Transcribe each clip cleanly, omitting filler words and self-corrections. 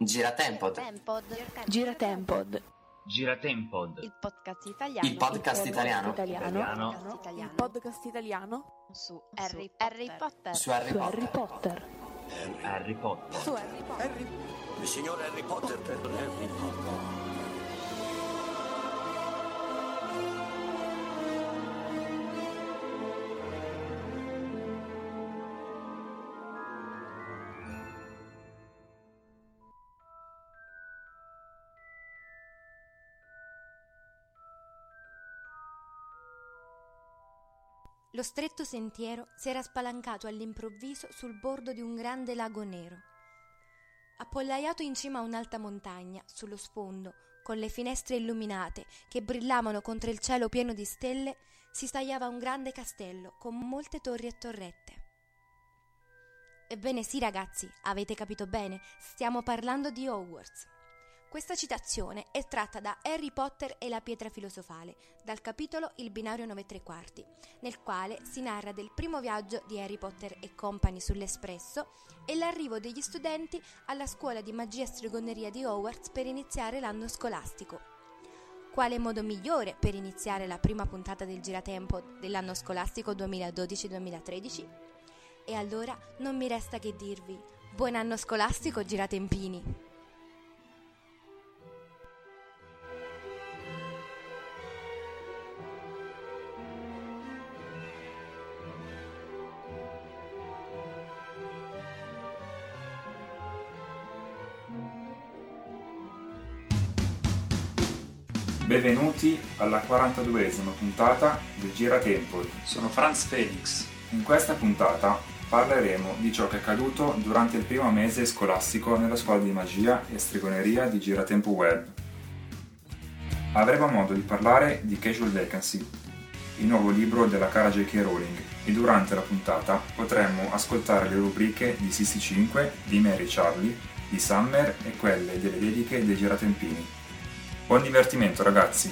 Giratempod. Giratempod. Giratempod. Il podcast italiano. Il podcast italiano. Il podcast italiano Su Harry Potter. Su Harry su Potter. Harry Potter. Harry Potter. Su Harry Potter. Il signor Harry Potter per Harry Potter. Lo stretto sentiero si era spalancato all'improvviso sul bordo di un grande lago nero. Appollaiato in cima a un'alta montagna, sullo sfondo, con le finestre illuminate che brillavano contro il cielo pieno di stelle, si stagliava un grande castello con molte torri e torrette. Ebbene sì, ragazzi, avete capito bene, stiamo parlando di Hogwarts. Questa citazione è tratta da Harry Potter e la pietra filosofale, dal capitolo Il binario 9¾ nel quale si narra del primo viaggio di Harry Potter e compagni sull'Espresso e l'arrivo degli studenti alla scuola di magia e stregoneria di Hogwarts per iniziare l'anno scolastico. Quale modo migliore per iniziare la prima puntata del Giratempo dell'anno scolastico 2012-2013? E allora non mi resta che dirvi: buon anno scolastico, giratempini! Benvenuti alla 42esima puntata del Giratempo. Sono Franz Felix. In questa puntata parleremo di ciò che è accaduto durante il primo mese scolastico nella scuola di magia e stregoneria di Giratempo Web. Avremo modo di parlare di Casual Vacancy, il nuovo libro della cara J.K. Rowling, e durante la puntata potremmo ascoltare le rubriche di Sissi 5, di Mary Charlie, di Summer e quelle delle dediche dei Giratempini. Buon divertimento, ragazzi!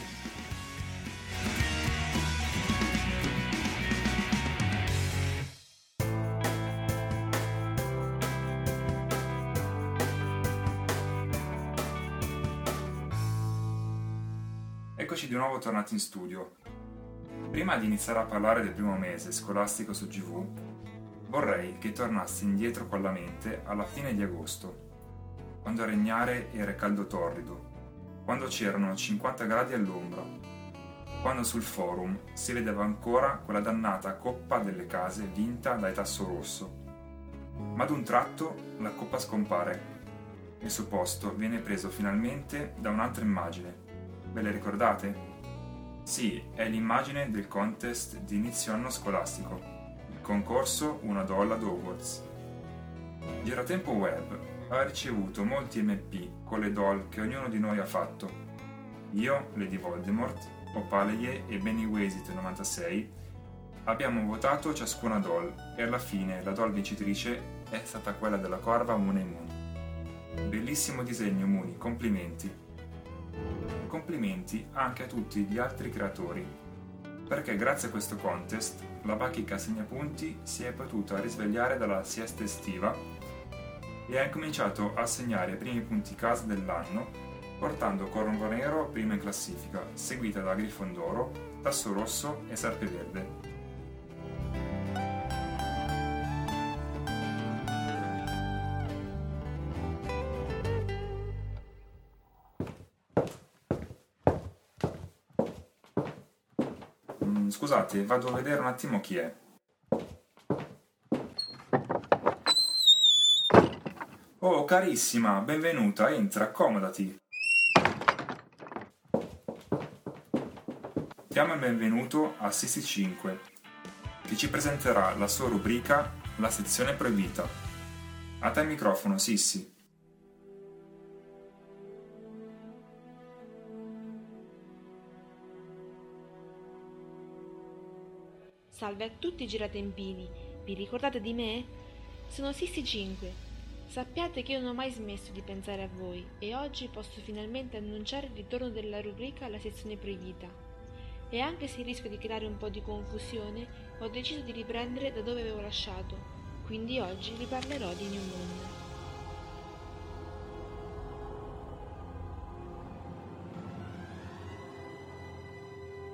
Eccoci di nuovo tornati in studio. Prima di iniziare a parlare del primo mese scolastico su GV, vorrei che tornassi indietro con la mente alla fine di agosto, quando a regnare era caldo torrido, quando c'erano 50 gradi all'ombra, quando sul forum si vedeva ancora quella dannata coppa delle case vinta dai Tasso Rosso. Ma ad un tratto la coppa scompare e il suo posto viene preso finalmente da un'altra immagine. Ve le ricordate? Sì, è l'immagine del contest di inizio anno scolastico, il concorso Una doll ad Hogwarts. Giratempo Web ha ricevuto molti MP con le doll che ognuno di noi ha fatto. Io, Lady Voldemort, Opalie e Benny Waisit 96 abbiamo votato ciascuna doll e alla fine la doll vincitrice è stata quella della corva Moon Moon. Bellissimo disegno, Moon, complimenti. Complimenti anche a tutti gli altri creatori, perché grazie a questo contest la bachica segnapunti si è potuta risvegliare dalla siesta estiva e ha incominciato a segnare i primi punti casa dell'anno, portando Corvo Nero prima in classifica, seguita da Grifondoro, Tasso Rosso e Serpeverde. Scusate, vado a vedere un attimo chi è. Oh, carissima, benvenuta, entra, accomodati. Diamo il benvenuto a Sissi 5, che ci presenterà la sua rubrica La sezione proibita. A te il microfono, Sissi. Salve a tutti giratempini, vi ricordate di me? Sono Sissi 5. Sappiate che io non ho mai smesso di pensare a voi e oggi posso finalmente annunciare il ritorno della rubrica La sezione proibita. E anche se rischio di creare un po' di confusione, ho deciso di riprendere da dove avevo lasciato, quindi oggi vi parlerò di New Moon.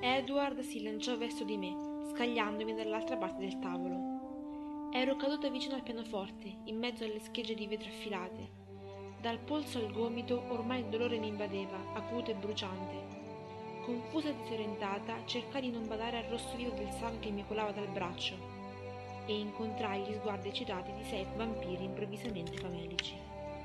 Edward si lanciò verso di me, scagliandomi dall'altra parte del tavolo. Ero caduta vicino al pianoforte, in mezzo alle schegge di vetro affilate. Dal polso al gomito ormai il dolore mi invadeva, acuto e bruciante. Confusa e disorientata, cercai di non badare al rosso vivo del sangue che mi colava dal braccio e incontrai gli sguardi eccitati di 6 vampiri improvvisamente famelici.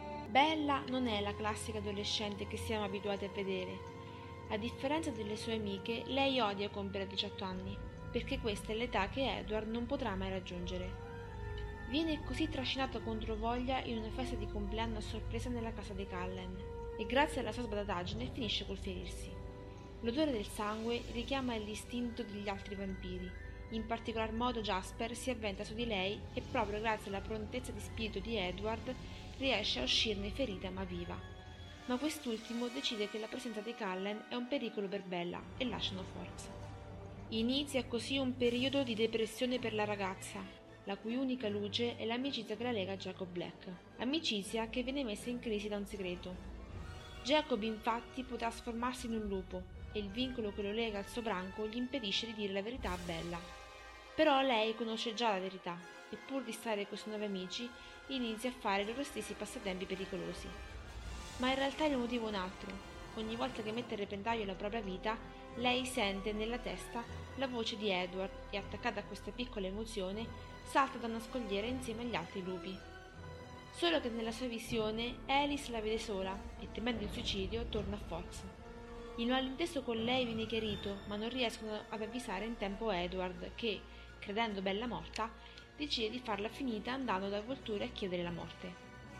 Bella non è la classica adolescente che siamo abituati a vedere. A differenza delle sue amiche, lei odia compiere 18 anni, perché questa è l'età che Edward non potrà mai raggiungere. Viene così trascinata contro voglia in una festa di compleanno a sorpresa nella casa dei Cullen e grazie alla sua sbadataggine finisce col ferirsi. L'odore del sangue richiama l'istinto degli altri vampiri, in particolar modo Jasper si avventa su di lei e proprio grazie alla prontezza di spirito di Edward riesce a uscirne ferita ma viva. Ma quest'ultimo decide che la presenza dei Cullen è un pericolo per Bella e lasciano forza. Inizia così un periodo di depressione per la ragazza, la cui unica luce è l'amicizia che la lega a Jacob Black, amicizia che viene messa in crisi da un segreto. Jacob infatti può trasformarsi in un lupo e il vincolo che lo lega al suo branco gli impedisce di dire la verità a Bella. Però lei conosce già la verità e pur di stare con i suoi nuovi amici inizia a fare i loro stessi passatempi pericolosi. Ma in realtà il motivo è un altro. Ogni volta che mette a repentaglio la propria vita, lei sente nella testa la voce di Edward e attaccata a questa piccola emozione salta da una scogliera insieme agli altri lupi. Solo che nella sua visione Alice la vede sola e temendo il suicidio torna a Fox. Il malinteso con lei viene chiarito, ma non riescono ad avvisare in tempo Edward che, credendo Bella morta, decide di farla finita andando dal Volturi a chiedere la morte.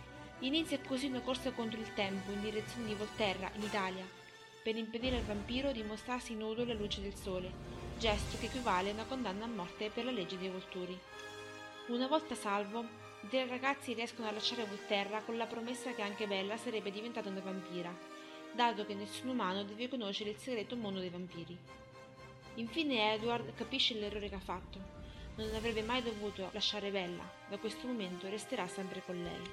Inizia così una corsa contro il tempo in direzione di Volterra, in Italia, per impedire al vampiro di mostrarsi nudo alla luce del sole, gesto che equivale a una condanna a morte per la legge dei Volturi. Una volta salvo, i 3 ragazzi riescono a lasciare Volterra con la promessa che anche Bella sarebbe diventata una vampira, dato che nessun umano deve conoscere il segreto mondo dei vampiri. Infine Edward capisce l'errore che ha fatto. Non avrebbe mai dovuto lasciare Bella, da questo momento resterà sempre con lei.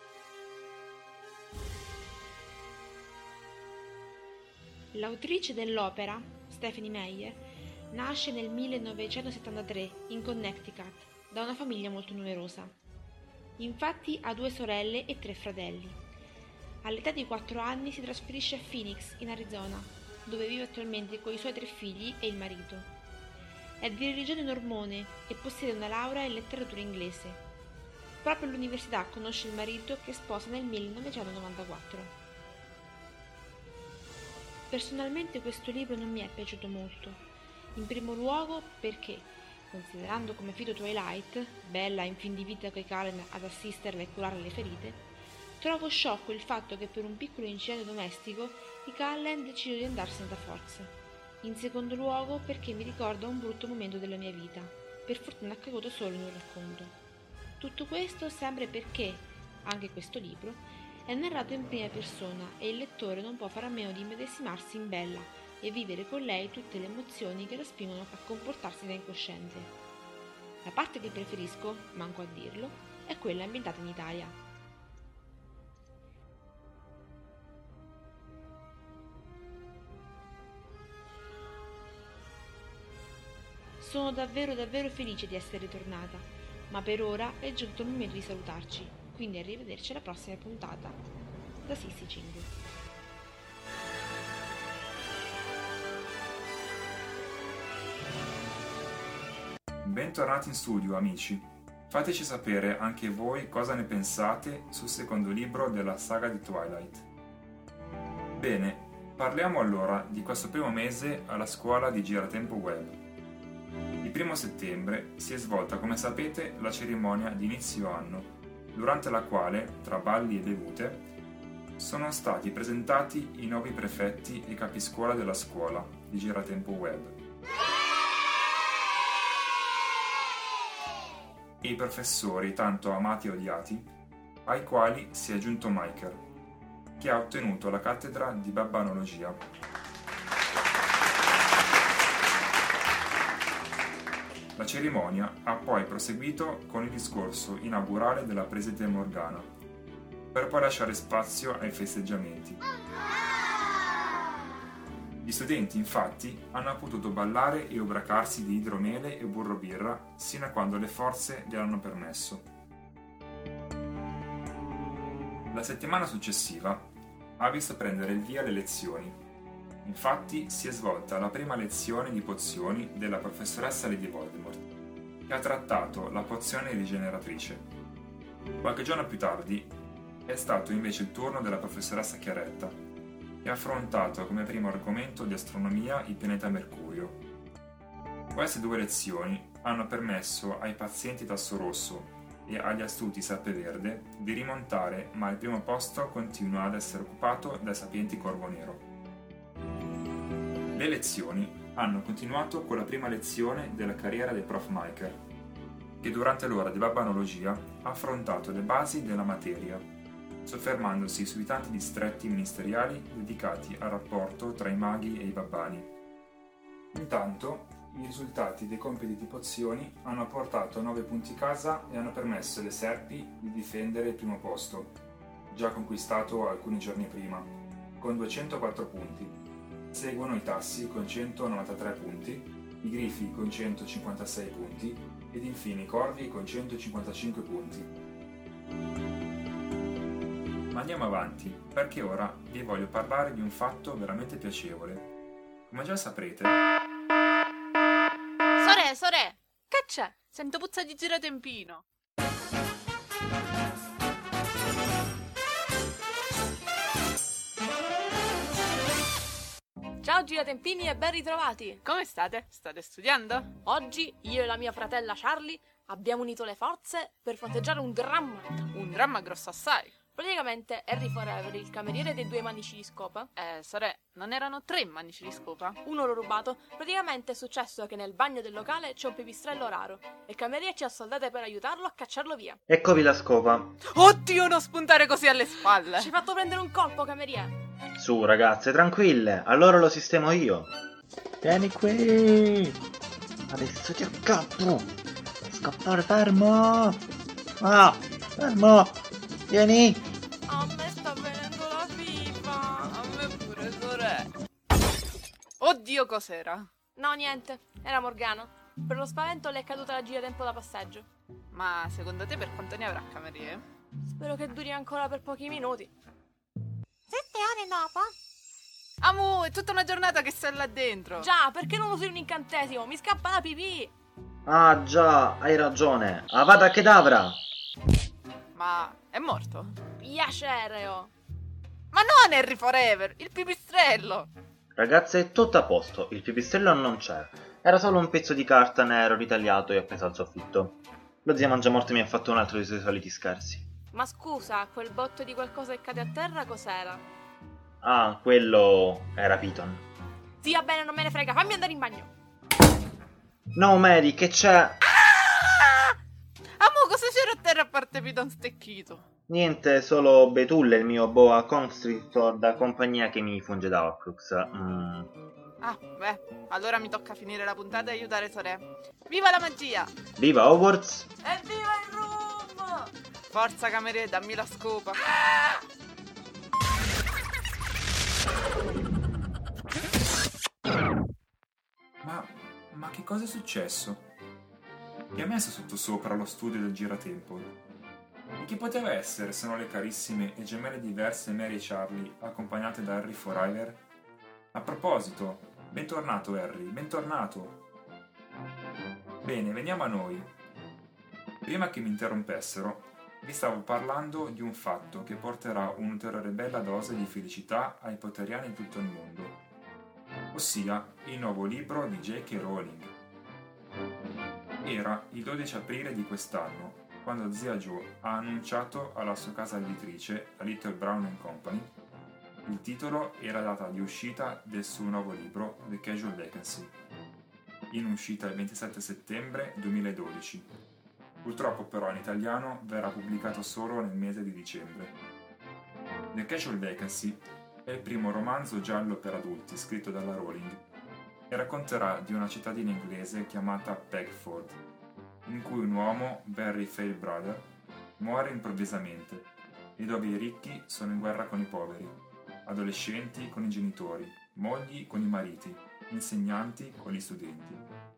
L'autrice dell'opera, Stephenie Meyer, nasce nel 1973 in Connecticut da una famiglia molto numerosa. Infatti ha 2 sorelle e 3 fratelli. All'età di 4 anni si trasferisce a Phoenix, in Arizona, dove vive attualmente con i suoi 3 figli e il marito. È di religione mormone e possiede una laurea in letteratura inglese. Proprio all'università conosce il marito che sposa nel 1994. Personalmente questo libro non mi è piaciuto molto, in primo luogo perché, considerando come finito Twilight, Bella in fin di vita coi Cullen ad assisterla e curare le ferite, trovo sciocco il fatto che per un piccolo incidente domestico i Cullen decidono di andarsene da forza. In secondo luogo perché mi ricorda un brutto momento della mia vita, per fortuna accaduto solo in un racconto. Tutto questo sempre perché, anche questo libro, è narrato in prima persona e il lettore non può fare a meno di immedesimarsi in Bella e vivere con lei tutte le emozioni che la spingono a comportarsi da incosciente. La parte che preferisco, manco a dirlo, è quella ambientata in Italia. Sono davvero felice di essere tornata, ma per ora è giunto il momento di salutarci, quindi arrivederci alla prossima puntata da Sissy Cinque. Bentornati in studio, amici. Fateci sapere anche voi cosa ne pensate sul secondo libro della saga di Twilight. Bene, parliamo allora di questo primo mese alla scuola di Giratempo Web. Il 1 settembre si è svolta, come sapete, la cerimonia di inizio anno, durante la quale, tra balli e bevute, sono stati presentati i nuovi prefetti e capiscuola della scuola di Giratempo Web. E i professori tanto amati e odiati, ai quali si è aggiunto Michael, che ha ottenuto la cattedra di babbanologia. La cerimonia ha poi proseguito con il discorso inaugurale della preside Morgana, per poi lasciare spazio ai festeggiamenti. Gli studenti, infatti, hanno potuto ballare e ubriacarsi di idromele e burro birra sino a quando le forze gliel'hanno permesso. La settimana successiva ha visto prendere il via le lezioni. Infatti si è svolta la prima lezione di pozioni della professoressa Lady Voldemort, che ha trattato la pozione rigeneratrice. Qualche giorno più tardi è stato invece il turno della professoressa Chiaretta, che ha affrontato come primo argomento di astronomia il pianeta Mercurio. Queste 2 lezioni hanno permesso ai pazienti tasso rosso e agli astuti serpeverde di rimontare, ma il primo posto continua ad essere occupato dai sapienti corvo nero. Le lezioni hanno continuato con la prima lezione della carriera del prof Michael, che durante l'ora di babbanologia ha affrontato le basi della materia, soffermandosi sui tanti distretti ministeriali dedicati al rapporto tra i maghi e i babbani. Intanto, i risultati dei compiti di pozioni hanno portato 9 punti casa e hanno permesso alle serpi di difendere il primo posto, già conquistato alcuni giorni prima, con 204 punti. Seguono i tassi con 193 punti, i grifi con 156 punti ed infine i corvi con 155 punti. Ma andiamo avanti, perché ora vi voglio parlare di un fatto veramente piacevole. Come già saprete... Sore! Che c'è? Sento puzza di giratempino. Ciao giratempini e ben ritrovati! Come state? State studiando? Oggi io e la mia fratella Charlie abbiamo unito le forze per fronteggiare un dramma. Un dramma grosso assai. Praticamente Harry Forever, il cameriere dei 2 manici di scopa. Sore, non erano 3 manici di scopa? Uno l'ho rubato. Praticamente è successo che nel bagno del locale c'è un pipistrello raro e il cameriere ci ha soldate per aiutarlo a cacciarlo via. Eccovi la scopa. Oddio, non spuntare così alle spalle! Ci hai fatto prendere un colpo, cameriere. Su ragazze, tranquille, allora lo sistemo io. Vieni qui. Adesso ti accappo. Scappare, fermo. Ah, fermo. Vieni. A me sta venendo la pipa. A me pure, sore. Oddio, cos'era? No, niente, era Morgana. Per lo spavento le è caduta la giratempo da passeggio. Ma secondo te per quanto ne avrà, cameriere? Spero che duri ancora per pochi minuti. 7 ore dopo? Amu, è tutta una giornata che sei là dentro. Già, perché non usi un incantesimo? Mi scappa la pipì. Ah già, hai ragione. Avada Kedavra. Ma è morto? Piacereo. Ma non Harry Forever, il pipistrello. Ragazze, è tutto a posto, il pipistrello non c'è. Era solo un pezzo di carta nero ritagliato e appeso al soffitto. Lo zio Mangiamorte mi ha fatto un altro dei suoi soliti scherzi. Ma scusa, quel botto di qualcosa che cade a terra cos'era? Ah, quello era Piton. Sì, va bene, non me ne frega, fammi andare in bagno. No, Mary, che c'è? Amo, cosa c'era a terra a parte Piton stecchito? Niente, solo Betulle, il mio boa constrictor da compagnia che mi funge da Horcrux. Ah, beh, allora mi tocca finire la puntata e aiutare Sore. Viva la magia! Viva Hogwarts! E viva il room! Forza cameriere, dammi la scopa. Ma che cosa è successo? Chi ha messo sottosopra lo studio del giratempo? E chi poteva essere se non le carissime e gemelle diverse Mary e Charlie, accompagnate da Harry Forever? A proposito, bentornato Harry, bentornato! Bene, veniamo a noi. Prima che mi interrompessero, vi stavo parlando di un fatto che porterà un'ulteriore bella dose di felicità ai potteriani di tutto il mondo, ossia il nuovo libro di J.K. Rowling. Era il 12 aprile di quest'anno, quando zia Jo ha annunciato alla sua casa editrice, la Little Brown Company, il titolo e la data di uscita del suo nuovo libro, The Casual Vacancy, in uscita il 27 settembre 2012. Purtroppo però in italiano verrà pubblicato solo nel mese di dicembre. The Casual Vacancy è il primo romanzo giallo per adulti scritto dalla Rowling e racconterà di una cittadina inglese chiamata Pegford, in cui un uomo, Barry Fairbrother, muore improvvisamente e dove i ricchi sono in guerra con i poveri, adolescenti con i genitori mogli con i mariti, insegnanti con gli studenti.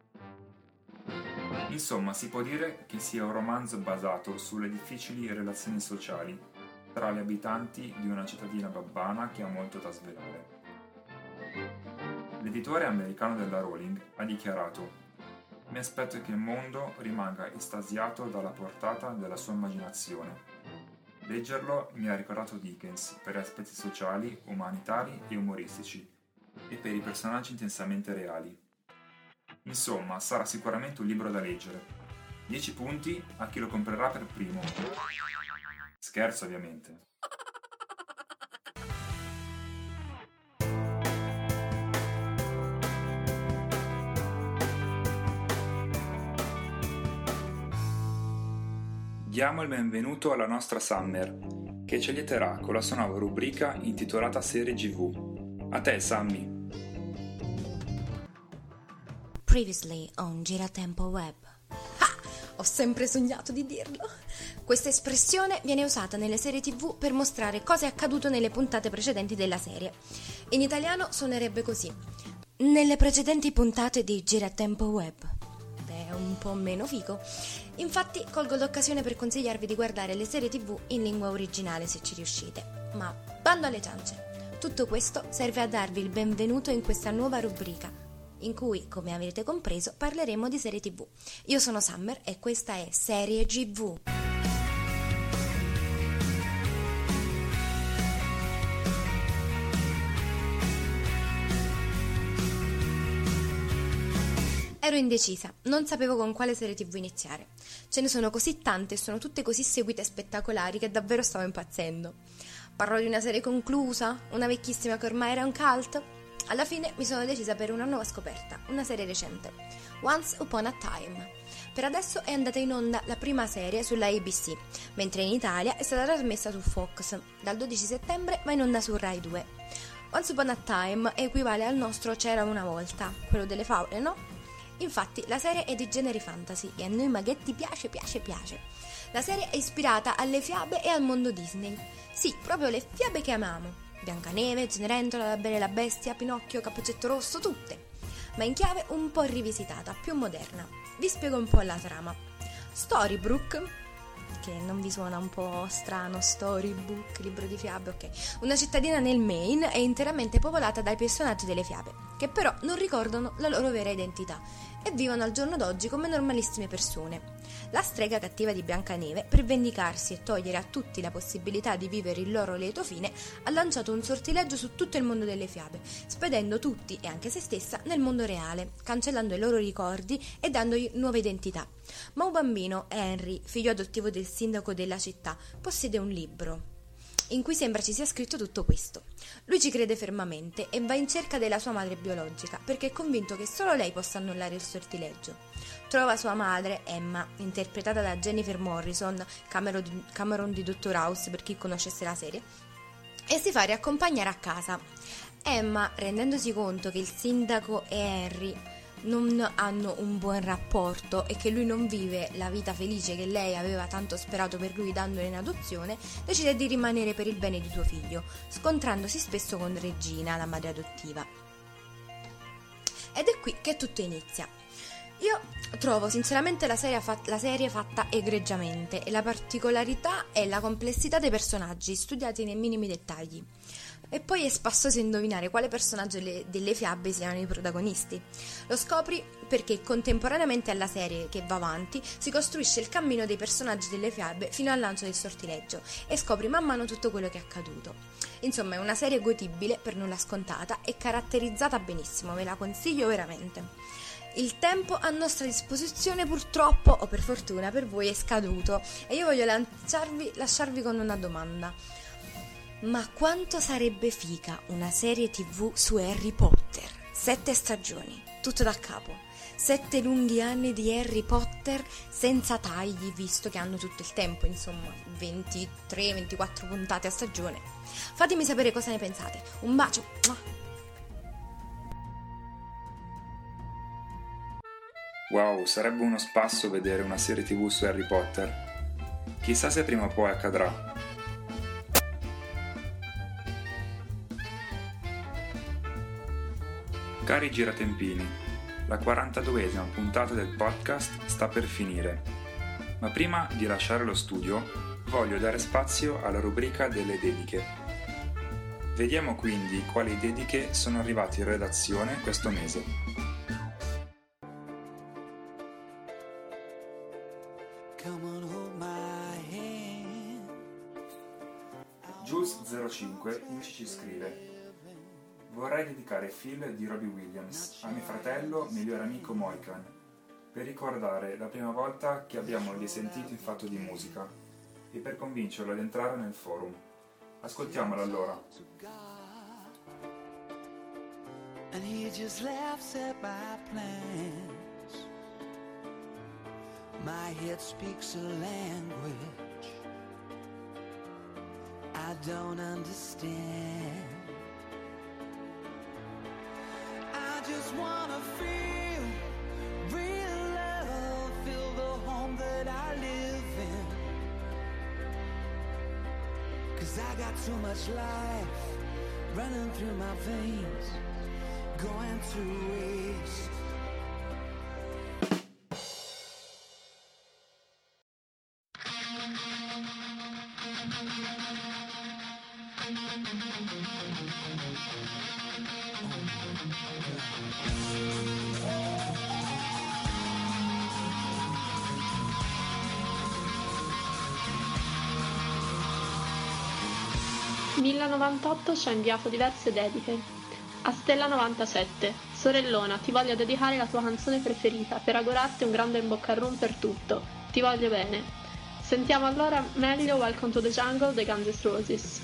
Insomma, si può dire che sia un romanzo basato sulle difficili relazioni sociali tra gli abitanti di una cittadina babbana che ha molto da svelare. L'editore americano della Rowling ha dichiarato: mi aspetto che il mondo rimanga estasiato dalla portata della sua immaginazione. Leggerlo mi ha ricordato Dickens per gli aspetti sociali, umanitari e umoristici, e per i personaggi intensamente reali. Insomma, sarà sicuramente un libro da leggere. 10 punti a chi lo comprerà per primo. Scherzo, ovviamente. Diamo il benvenuto alla nostra Summer, che ci allieterà con la sua nuova rubrica intitolata Serie GV. A te, Sammy! Previously on Giratempo Web. Ah, ho sempre sognato di dirlo. Questa espressione viene usata nelle serie TV per mostrare cosa è accaduto nelle puntate precedenti della serie. In italiano suonerebbe così: nelle precedenti puntate di Giratempo Web. È un po' meno figo. Infatti colgo l'occasione per consigliarvi di guardare le serie TV in lingua originale se ci riuscite. Ma bando alle ciance. Tutto questo serve a darvi il benvenuto in questa nuova rubrica, in cui, come avrete compreso, parleremo di serie TV. Io sono Summer e questa è Serie GV. Ero indecisa, non sapevo con quale serie TV iniziare. Ce ne sono così tante e sono tutte così seguite e spettacolari che davvero stavo impazzendo. Parlo di una serie conclusa, una vecchissima che ormai era un cult. Alla fine mi sono decisa per una nuova scoperta, una serie recente, Once Upon a Time. Per adesso è andata in onda la prima serie sulla ABC, mentre in Italia è stata trasmessa su Fox. Dal 12 settembre va in onda su Rai 2. Once Upon a Time equivale al nostro C'era una volta, quello delle favole, no? Infatti la serie è di genere fantasy e a noi maghetti piace. La serie è ispirata alle fiabe e al mondo Disney. Sì, proprio le fiabe che amiamo. Biancaneve, Cenerentola, La Bella e la Bestia, Pinocchio, Cappuccetto Rosso, tutte. Ma in chiave un po' rivisitata, più moderna. Vi spiego un po' la trama. Storybrooke, che non vi suona un po' strano, storybook, libro di fiabe, ok. Una cittadina nel Maine è interamente popolata dai personaggi delle fiabe, che però non ricordano la loro vera identità e vivono al giorno d'oggi come normalissime persone. La strega cattiva di Biancaneve, per vendicarsi e togliere a tutti la possibilità di vivere il loro lieto fine, ha lanciato un sortileggio su tutto il mondo delle fiabe, spedendo tutti, e anche se stessa, nel mondo reale, cancellando i loro ricordi e dandogli nuove identità. Ma un bambino, Henry, figlio adottivo del sindaco della città, possiede un libro in cui sembra ci sia scritto tutto questo. Lui ci crede fermamente e va in cerca della sua madre biologica, perché è convinto che solo lei possa annullare il sortileggio. Trova sua madre, Emma, interpretata da Jennifer Morrison, Cameron di Dr. House per chi conoscesse la serie, e si fa riaccompagnare a casa. Emma, rendendosi conto che il sindaco e Henry non hanno un buon rapporto e che lui non vive la vita felice che lei aveva tanto sperato per lui dandolo in adozione, decide di rimanere per il bene di suo figlio, scontrandosi spesso con Regina, la madre adottiva. Ed è qui che tutto inizia. Io trovo sinceramente la serie fatta egregiamente e la particolarità è la complessità dei personaggi studiati nei minimi dettagli. E poi è spassoso indovinare quale personaggio delle fiabe siano i protagonisti. Lo scopri perché contemporaneamente alla serie che va avanti si costruisce il cammino dei personaggi delle fiabe fino al lancio del sortileggio e scopri man mano tutto quello che è accaduto. Insomma, è una serie godibile, per nulla scontata e caratterizzata benissimo, ve la consiglio veramente. Il tempo a nostra disposizione purtroppo, o per fortuna per voi, è scaduto e io voglio lasciarvi con una domanda. Ma quanto sarebbe figa una serie TV su Harry Potter? 7 stagioni, tutto da capo. 7 lunghi anni di Harry Potter senza tagli, visto che hanno tutto il tempo, insomma, 23-24 puntate a stagione. Fatemi sapere cosa ne pensate. Un bacio! Wow, sarebbe uno spasso vedere una serie TV su Harry Potter. Chissà se prima o poi accadrà. Cari giratempini, la 42esima puntata del podcast sta per finire, ma prima di lasciare lo studio voglio dare spazio alla rubrica delle dediche. Vediamo quindi quali dediche sono arrivate in redazione questo mese. Jules05 ci scrive: vorrei dedicare Phil di Robbie Williams a mio fratello, migliore amico Moican, per ricordare la prima volta che abbiamo risentito in fatto di musica e per convincerlo ad entrare nel forum. Ascoltiamola allora. And he just laughs at my plans. My head speaks a language I don't understand. I just wanna feel real love, feel the home that I live in. 'Cause I got too much life running through my veins, going to waste. Milla98 ci ha inviato diverse dediche. A Stella97: sorellona, ti voglio dedicare la tua canzone preferita per augurarti un grande in bocca al rum per tutto. Ti voglio bene. Sentiamo allora meglio Welcome to the Jungle dei Guns N' Roses.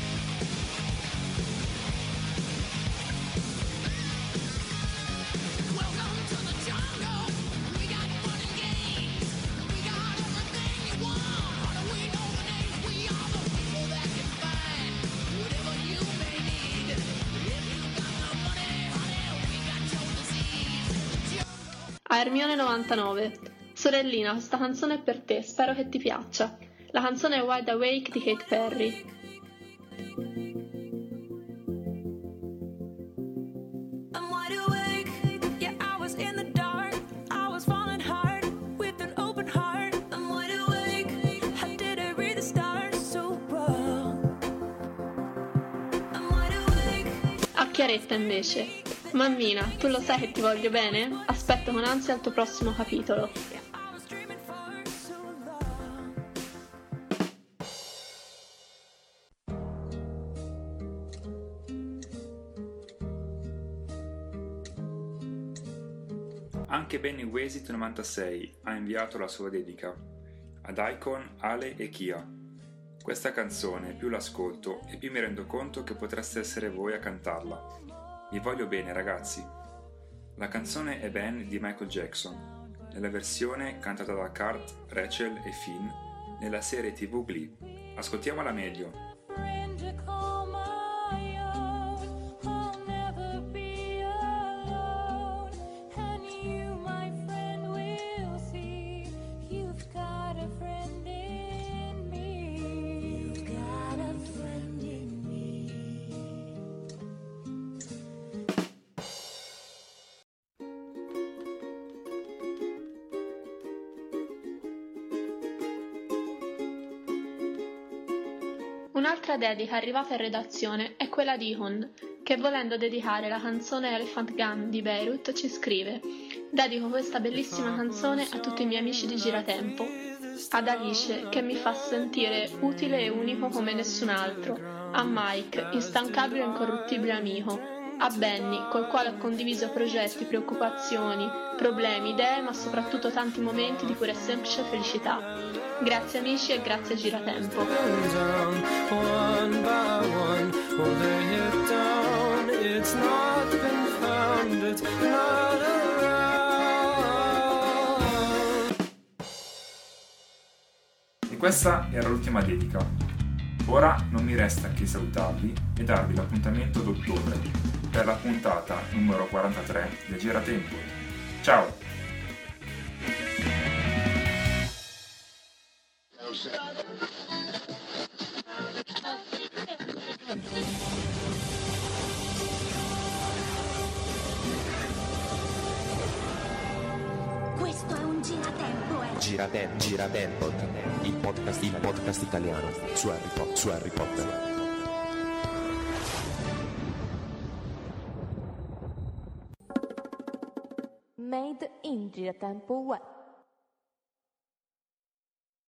A Hermione99: sorellina, questa canzone è per te, spero che ti piaccia. La canzone è Wide Awake di Katy Perry. I'm wide awake, yeah, I was in the dark, I was falling hard with an open heart. I'm wide awake, how did I read the stars so wrong? I'm wide awake. A Chiaretta invece: mammina, tu lo sai che ti voglio bene? Aspetto con ansia il tuo prossimo capitolo. Anche Benny Wasit 96 ha inviato la sua dedica ad Icon, Ale e Kia. Questa canzone più l'ascolto e più mi rendo conto che potreste essere voi a cantarla. Vi voglio bene, ragazzi. La canzone è Ben di Michael Jackson, nella versione cantata da Kurt, Rachel e Finn nella serie TV Glee. Ascoltiamola meglio. Un'altra dedica arrivata in redazione è quella di Ihun, che volendo dedicare la canzone Elephant Gun di Beirut ci scrive: dedico questa bellissima canzone a tutti i miei amici di Giratempo, ad Alice che mi fa sentire utile e unico come nessun altro, a Mike, instancabile e incorruttibile amico, a Benny, col quale ho condiviso progetti, preoccupazioni, problemi, idee, ma soprattutto tanti momenti di pura e semplice felicità. Grazie amici e grazie Giratempo. E questa era l'ultima dedica. Ora non mi resta che salutarvi e darvi l'appuntamento d'ottobre per la puntata numero 43 del Giratempo. Ciao! Giratempo, il podcast italiano su Harry Potter. Made in Giratempo Web.